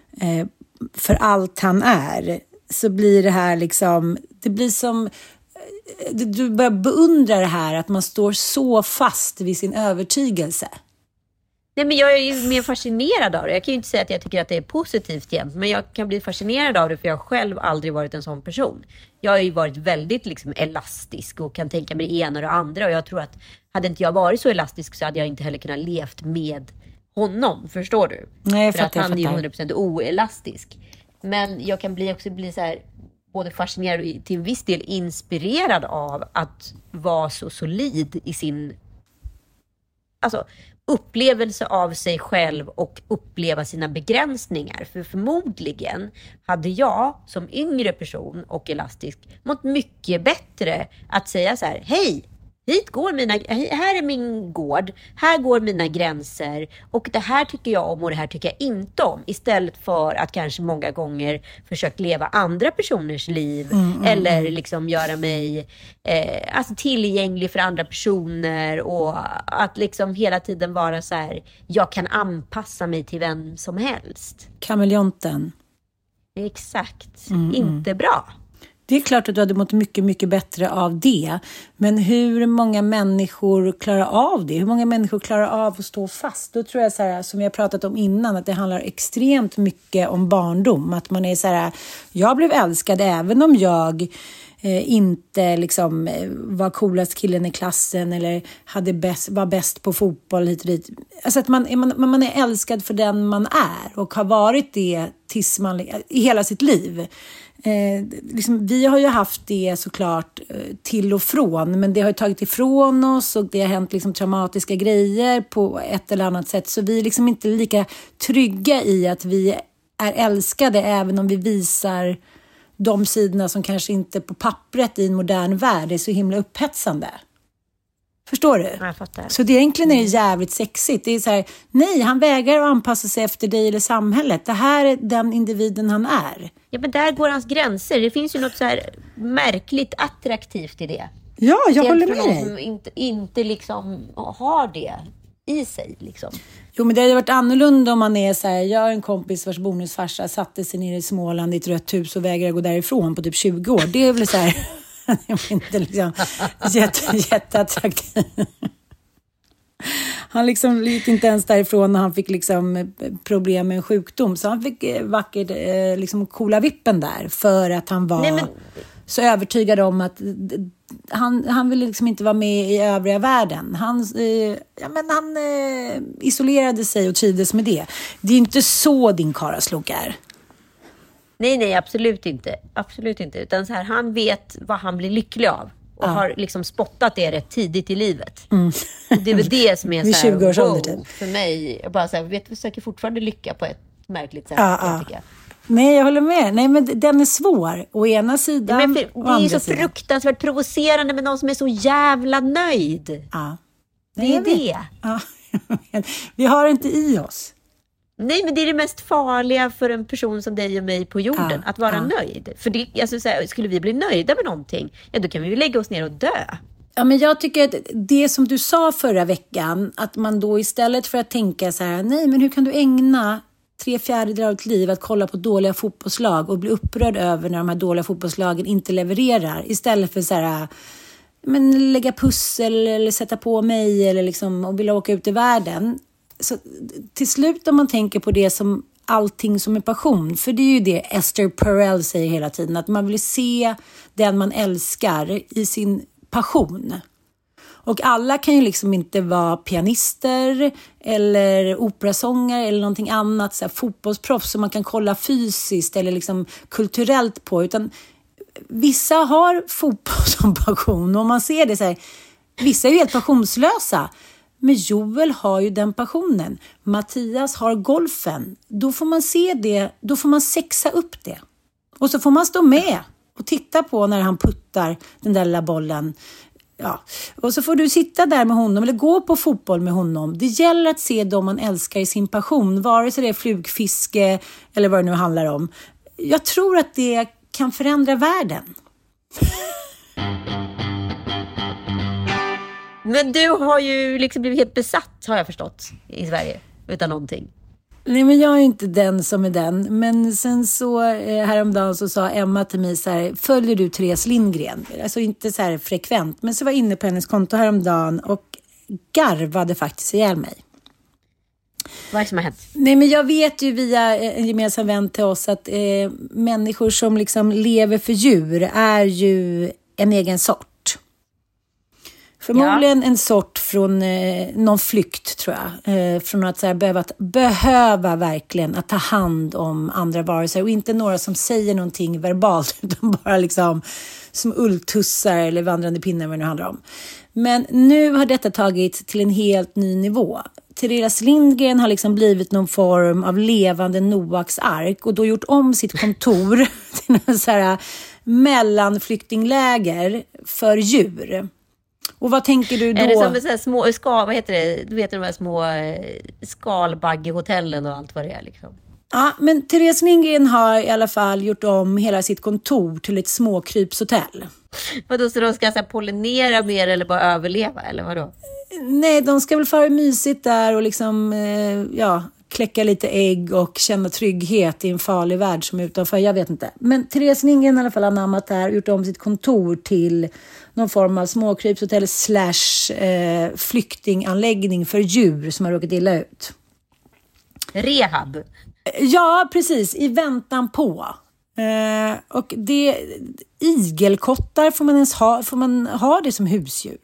för allt han är, så blir det här liksom, det blir som, du börjar beundra det här att man står så fast vid sin övertygelse. Nej, men jag är ju mer fascinerad av det. Jag kan ju inte säga att jag tycker att det är positivt jämt, men jag kan bli fascinerad av det för jag har själv aldrig varit en sån person. Jag har ju varit väldigt liksom elastisk och kan tänka mig det ena och det andra, och jag tror att hade inte jag varit så elastisk så hade jag inte heller kunnat levt med honom, förstår du? Nej, för att han är ju 100% oelastisk. Men jag kan också bli så här, både fascinerad och till viss del inspirerad av att vara så solid i sin upplevelse av sig själv och uppleva sina begränsningar. För förmodligen hade jag som yngre person och elastisk mått mycket bättre att säga så här: hej, här är min gård, här går mina gränser och det här tycker jag om och det här tycker jag inte om, istället för att kanske många gånger försöka leva andra personers liv eller liksom göra mig tillgänglig för andra personer, och att liksom hela tiden vara så här: jag kan anpassa mig till vem som helst. Kameleonten. Exakt. Inte bra. Det är klart att du hade mått mycket, mycket bättre av det. Men hur många människor klarar av det? Hur många människor klarar av att stå fast? Då tror jag så här, som jag pratat om innan, att det handlar extremt mycket om barndom. Att man är så här: jag blev älskad även om jag inte liksom var coolast killen i klassen eller var bäst på fotboll hit och dit. Alltså att man är älskad för den man är och har varit det tills man, i hela sitt liv. Liksom, vi har ju haft det såklart till och från, men det har ju tagit ifrån oss och det har hänt liksom traumatiska grejer på ett eller annat sätt, så vi är liksom inte lika trygga i att vi är älskade även om vi visar de sidorna som kanske inte på pappret i en modern värld är så himla upphetsande. Förstår du? Jag fattar. Så det egentligen är jävligt sexigt. Det är så här: nej, han vägrar att anpassa sig efter dig eller samhället. Det här är den individen han är. Ja, men där går hans gränser. Det finns ju något så här märkligt attraktivt i det. Ja, jag håller med dig. Som inte liksom har det i sig liksom. Jo, men det hade varit annorlunda om man är så här: jag har en kompis vars bonusfarsa satte sig ner i Småland i ett rött hus och vägrade gå därifrån på typ 20 år. Det är väl så här... Det var inte liksom jätteattraktiv. Han liksom gick inte ens därifrån när han fick liksom problem med en sjukdom. Så han fick vackert liksom coola vippen där. För att han var så övertygad om att han ville liksom inte vara med i övriga världen. Han isolerade sig och trivdes med det. Det är inte så din karaslok är. Nej, absolut inte. Absolut inte. Utan så här, han vet vad han blir lycklig av. och har liksom spottat det rätt tidigt i livet. Det är väl det som är så här, 20-årsåldern typ. För mig. Jag bara så här, vi söker fortfarande lycka på ett märkligt sätt. Tycker jag. Nej, jag håller med. Nej, men den är svår. Å ena sidan, det är ju så fruktansvärt provocerande med någon som är så jävla nöjd. Ja. Det är det. Ja. Vi har inte i oss. Nej, men det är det mest farliga för en person som dig och mig på jorden. Att vara nöjd. För det, alltså, så här, skulle vi bli nöjda med någonting, då kan vi ju lägga oss ner och dö. Ja, men jag tycker att det som du sa förra veckan, att man då istället för att tänka så här, nej, men hur kan du ägna 3/4 av ditt liv att kolla på dåliga fotbollslag och bli upprörd över när de här dåliga fotbollslagen inte levererar, istället för så här, men lägga pussel eller sätta på mig eller liksom, och vilja åka ut i världen. Så till slut om man tänker på det som allting som är passion, för det är ju det Esther Perel säger hela tiden, att man vill se den man älskar i sin passion. Och alla kan ju liksom inte vara pianister eller operasångare eller någonting annat, så här, fotbollsproffs som man kan kolla fysiskt eller liksom kulturellt på, utan vissa har fotboll som passion och man ser det så här, vissa är ju helt passionslösa. Men Joel har ju den passionen. Mattias har golfen. Då får man se det, då får man sexa upp det. Och så får man stå med och titta på när han puttar den där lilla bollen. Ja. Och så får du sitta där med honom eller gå på fotboll med honom. Det gäller att se dem man älskar i sin passion, vare sig det är flugfiske eller vad det nu handlar om. Jag tror att det kan förändra världen. Men du har ju liksom blivit helt besatt, har jag förstått, i Sverige, utan någonting. Nej, men jag är inte den som är den. Men sen så häromdagen så sa Emma till mig så här, följer du Therese Lindgren? Alltså inte så här frekvent, men så var jag inne på hennes konto häromdagen och garvade faktiskt ihjäl mig. Vad är det som har hänt? Nej, men jag vet ju via en gemensam vän till oss att människor som liksom lever för djur är ju en egen sort. Förmodligen en sort från någon flykt, tror jag. Från att så här, behöva verkligen att ta hand om andra varelser. Och inte några som säger någonting verbalt, utan bara liksom som ulltussar eller vandrande pinnar, vad det nu handlar om. Men nu har detta tagit till en helt ny nivå. Therese Lindgren har liksom blivit någon form av levande Noaks ark och då gjort om sitt kontor till en så här mellanflyktingläger för djur. Och vad tänker du då? Är det som så här små vad heter det? Du vet de här små skalbaggehotellen och allt vad det är liksom. Ja, men Therese Lindgren har i alla fall gjort om hela sitt kontor till ett småkrypshotell. Vadå, så de ska så här pollinera mer eller bara överleva, eller vadå? Nej, de ska väl få mysigt där och liksom, kläcka lite ägg och känna trygghet i en farlig värld som är utanför, jag vet inte. Men Therese Lindgren i alla fall har namnat där, gjort om sitt kontor till någon form av småkrypshotell / flyktinganläggning för djur som har råkat illa ut. Rehab? Ja, precis. I väntan på. Och det, igelkottar får man ha det som husdjur?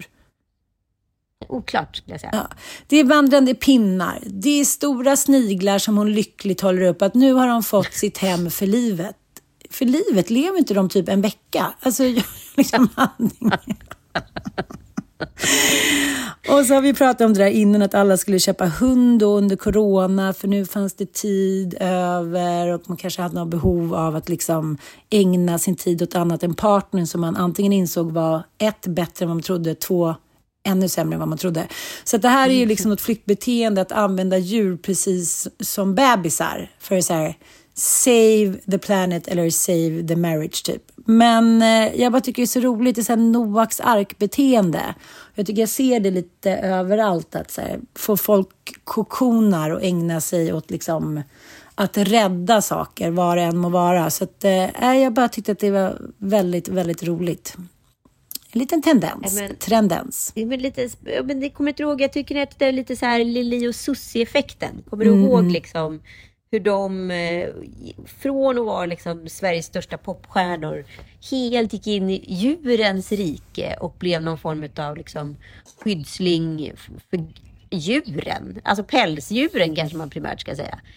Oklart, skulle jag säga. Ja, det är vandrande pinnar. Det är stora sniglar som hon lyckligt håller upp. Att nu har de fått sitt hem för livet. För livet lever inte de typ en vecka. Alltså, liksom och så har vi pratat om det där innan, att alla skulle köpa hund under corona, för nu fanns det tid över och man kanske hade något behov av att liksom ägna sin tid åt annat än partnern som man antingen insåg var 1, bättre än vad man trodde, 2, ännu sämre än vad man trodde. Så att det här är ju liksom något flyktbeteende, att använda djur precis som bebisar för så här, save the planet eller save the marriage typ. Men jag bara tycker det är så roligt, det är så här Noaks ark-beteende. Jag tycker jag ser det lite överallt, att så här, få folk kokonar och ägna sig åt liksom att rädda saker, vad det än må vara. Så att jag bara tyckte att det var väldigt, väldigt roligt. En liten tendens. Men det kommer inte ihåg, jag tycker att det är lite så här Lili och Susie-effekten. Kommer du ihåg liksom hur de från att vara liksom Sveriges största popstjärnor helt gick in i djurens rike och blev någon form av liksom skyddsling för djuren. Alltså pälsdjuren kanske man primärt ska säga.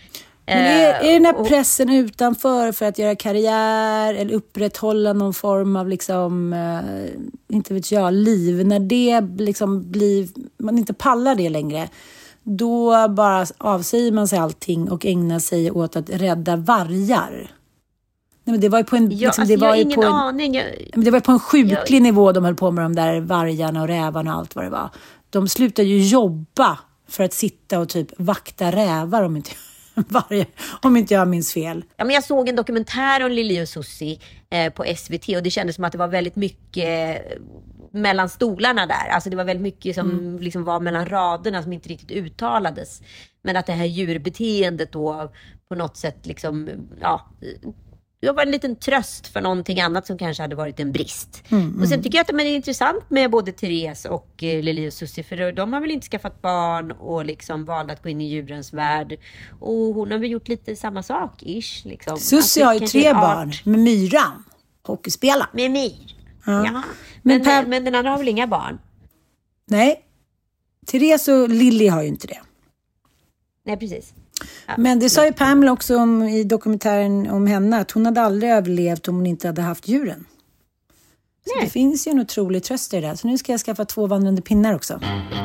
Men är den här pressen utanför för att göra karriär eller upprätthålla någon form av liksom, inte vet jag, liv, när det liksom blir, man inte pallar det längre, då bara avsäger man sig allting och ägnar sig åt att rädda vargar. Nej, men det var ju på en, liksom, alltså, det var jag har ju ingen på en, aning. men det var på en sjuklig nivå de höll på med de där vargarna och rävarna och allt vad det var. De slutade ju jobba för att sitta och typ vakta rävar om inte jag minns fel. Ja, men jag såg en dokumentär om Lili och Susie på SVT och det kändes som att det var väldigt mycket mellan stolarna där. Alltså det var väldigt mycket som liksom var mellan raderna som inte riktigt uttalades. Men att det här djurbeteendet då på något sätt liksom, ja, det var en liten tröst för någonting annat som kanske hade varit en brist. Och sen tycker jag att det är intressant med både Therese och Lili och Susie, för de har väl inte skaffat barn och liksom valt att gå in i djurens värld. Och hon har väl gjort lite samma sak, ish. Liksom. Susie har ju 3 barn med Myran, hockeyspelaren. Med Myr. Ja. Men den andra har väl inga barn? Nej, Therese och Lili har ju inte det. Nej, precis. Ja. Men det sa ju Pamela också i dokumentären om henne, att hon hade aldrig överlevt om hon inte hade haft djuren. Så det finns ju en otrolig tröst i det där. Så nu ska jag skaffa 2 vandrande pinnar också.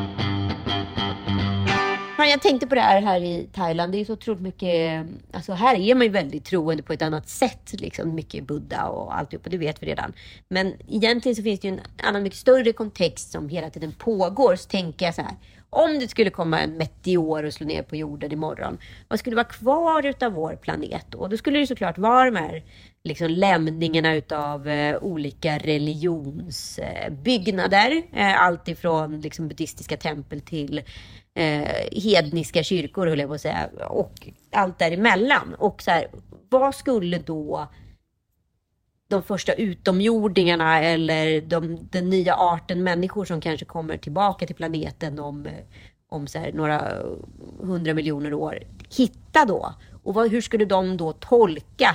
Jag tänkte på det här i Thailand. Det är så otroligt mycket, alltså här är man ju väldigt troende på ett annat sätt. Liksom mycket Buddha och alltihop, och det vet vi redan. Men egentligen så finns det ju en annan mycket större kontext som hela tiden pågår. Så tänker jag så här, om det skulle komma en meteor och slå ner på jorden imorgon, vad skulle vara kvar utav vår planet? Och då skulle det såklart vara de här liksom lämningarna utav olika religionsbyggnader. Allt ifrån liksom buddhistiska tempel till hedniska kyrkor, höll jag på att säga, och allt däremellan. Och så här, vad skulle då de första utomjordingarna eller den nya arten människor som kanske kommer tillbaka till planeten om så här, några 100 miljoner år hitta då? Och hur skulle de då tolka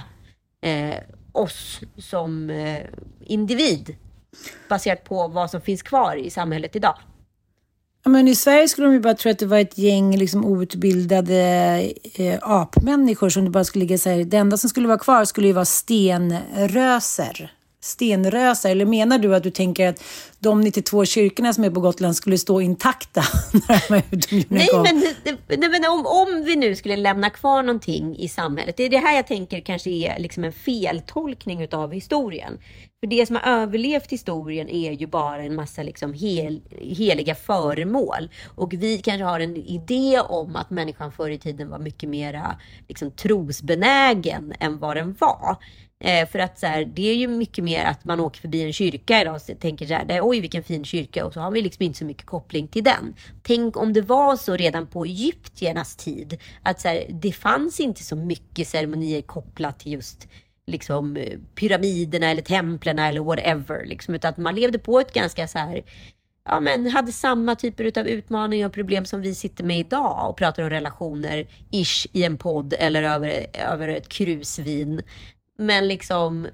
oss som individ baserat på vad som finns kvar i samhället idag? Ja, men i Sverige skulle de ju bara tro att det var ett gäng liksom outbildade apmänniskor som det bara skulle ligga så här. Det enda som skulle vara kvar skulle ju vara stenröser. Eller menar du att du tänker att de 92 kyrkorna som är på Gotland skulle stå intakta när de är utomjordingar kom? Nej, men om vi nu skulle lämna kvar någonting i samhället, det är det här jag tänker kanske är liksom en feltolkning av historien. För det som har överlevt historien är ju bara en massa liksom heliga föremål. Och vi kanske har en idé om att människan förr i tiden var mycket mera liksom trosbenägen än vad den var. För att så här, det är ju mycket mer att man åker förbi en kyrka idag och tänker så här, oj vilken fin kyrka, och så har vi liksom inte så mycket koppling till den. Tänk om det var så redan på egyptiernas tid att så här, det fanns inte så mycket ceremonier kopplat till just liksom pyramiderna eller templerna eller whatever, liksom, utan att man levde på ett ganska så här, ja, men hade samma typer av utmaningar och problem som vi sitter med idag och pratar om relationer ish i en podd eller över ett krusvin. Men liksom,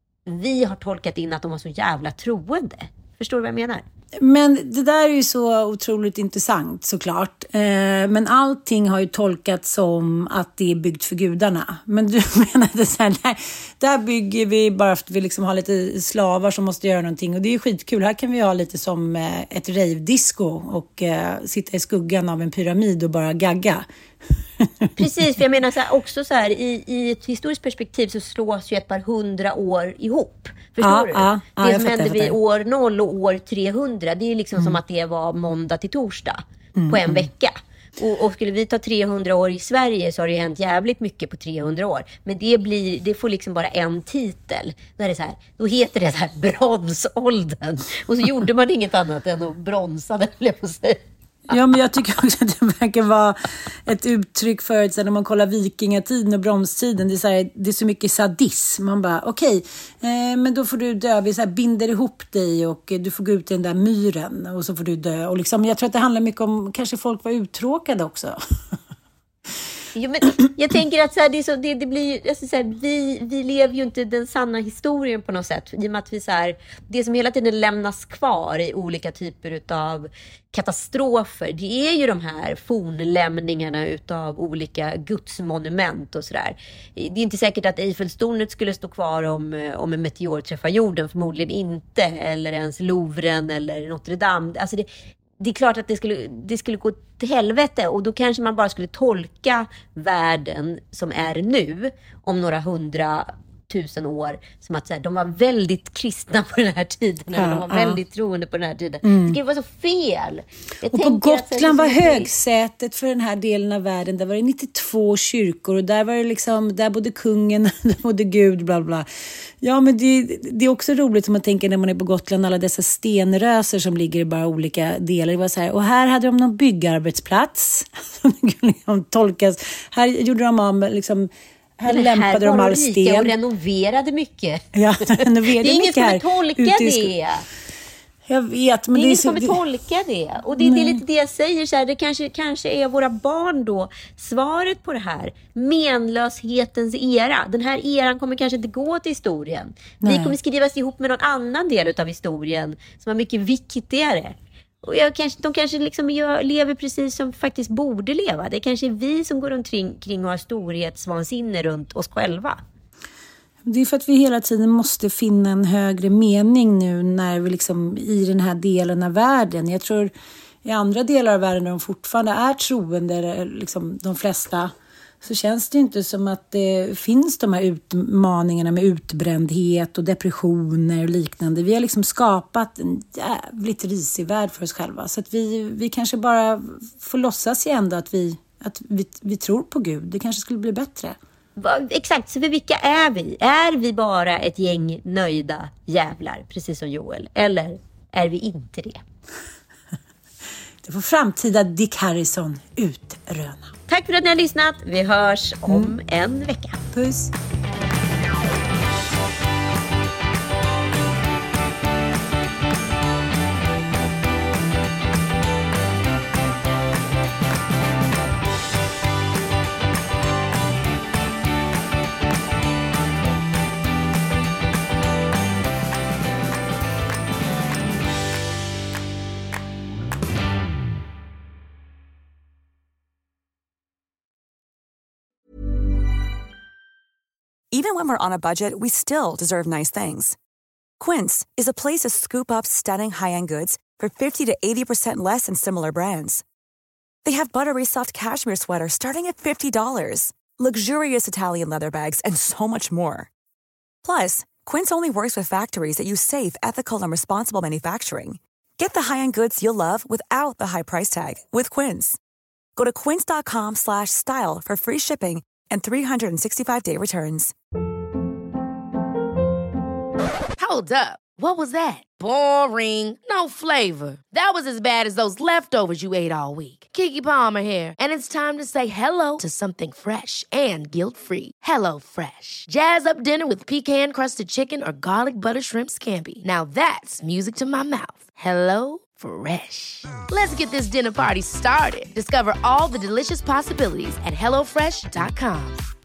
vi har tolkat in att de var så jävla troende. Förstår du vad jag menar? Men det där är ju så otroligt intressant såklart. Men allting har ju tolkats som att det är byggt för gudarna. Men du menar det så här, där bygger vi bara för att vi liksom har lite slavar som måste göra någonting. Och det är ju skitkul. Här kan vi ha lite som ett rave-disco och sitta i skuggan av en pyramid och bara gagga. Precis, för jag menar så här, också så här, i ett historiskt perspektiv så slås ju ett par 100 år ihop. Förstår du? Det som hände vid år 0 och år 300, det är liksom som att det var måndag till torsdag på en vecka. Och skulle vi ta 300 år i Sverige så har det hänt jävligt mycket på 300 år. Men det får liksom bara en titel. Då heter det så här bronsåldern. Och så gjorde man inget annat än att bronsa, det vill jag få säga. Ja, men jag tycker också att det verkar vara ett uttryck för att när man kollar vikingatiden och bromstiden, det är så mycket sadism. Man bara, okej, men då får du dö. Vi så här binder ihop dig och du får gå ut i den där myren och så får du dö. Och liksom, jag tror att det handlar mycket om, kanske folk var uttråkade också. Jo, men jag tänker att så här, det blir ju, alltså, så här, vi lever ju inte den sanna historien på något sätt. I och med att vi så här, det som hela tiden lämnas kvar i olika typer av katastrofer, det är ju de här fornlämningarna utav olika gudsmonument och sådär. Det är inte säkert att Eiffeltornet skulle stå kvar om en meteor träffar jorden, förmodligen inte, eller ens Louvren eller Notre Dame. Alltså det är klart att det skulle gå till helvete, och då kanske man bara skulle tolka världen som är nu om några 100 000 år som att så här, de var väldigt kristna på den här tiden, eller de var väldigt troende på den här tiden. Det ska ju vara så fel. Och på Gotland var högsätet för den här delen av världen, där var det 92 kyrkor, och där var det liksom, där bodde kungen, där bodde Gud, bla bla. Ja, men det är också roligt om man tänker när man är på Gotland, alla dessa stenröser som ligger i bara olika delar. Det var så här, och här hade de någon byggarbetsplats som liksom tolkas. Här gjorde de om liksom, här lämpade de all sten. Och renoverade mycket. Ja, renoverade det är ingen mycket som här. Tolka det. Jag vet, men det är ingen som tolka det. Och det är lite det jag säger. Så här, det kanske är våra barn då svaret på det här. Menlöshetens era. Den här eran kommer kanske inte gå till historien. Vi kommer skrivas ihop med någon annan del av historien som är mycket viktigare. Och de kanske liksom lever precis som faktiskt borde leva. Det kanske är vi som går omkring och har storhetsvansinne runt oss själva. Det är för att vi hela tiden måste finna en högre mening nu när vi liksom i den här delen av världen. Jag tror i andra delar av världen där de fortfarande är troende, liksom de flesta, så känns det inte som att det finns de här utmaningarna med utbrändhet och depressioner och liknande. Vi har liksom skapat en jävligt risig värld för oss själva. Så att vi kanske bara får låtsas igen då att vi tror på Gud. Det kanske skulle bli bättre. Exakt, så för vilka är vi? Är vi bara ett gäng nöjda jävlar, precis som Joel? Eller är vi inte det? Det får framtida Dick Harrison utröna. Tack för att ni har lyssnat. Vi hörs om en vecka. Puss. Even when we're on a budget, we still deserve nice things. Quince is a place to scoop up stunning high-end goods for 50 to 80% less than similar brands. They have buttery soft cashmere sweaters starting at $50, luxurious Italian leather bags, and so much more. Plus, Quince only works with factories that use safe, ethical, and responsible manufacturing. Get the high-end goods you'll love without the high price tag with Quince. Go to quince.com/style for free shipping and 365-day returns. Hold up. What was that? Boring. No flavor. That was as bad as those leftovers you ate all week. Keke Palmer here, and it's time to say hello to something fresh and guilt-free. Hello Fresh. Jazz up dinner with pecan-crusted chicken or garlic butter shrimp scampi. Now that's music to my mouth. Hello Fresh. Let's get this dinner party started. Discover all the delicious possibilities at HelloFresh.com.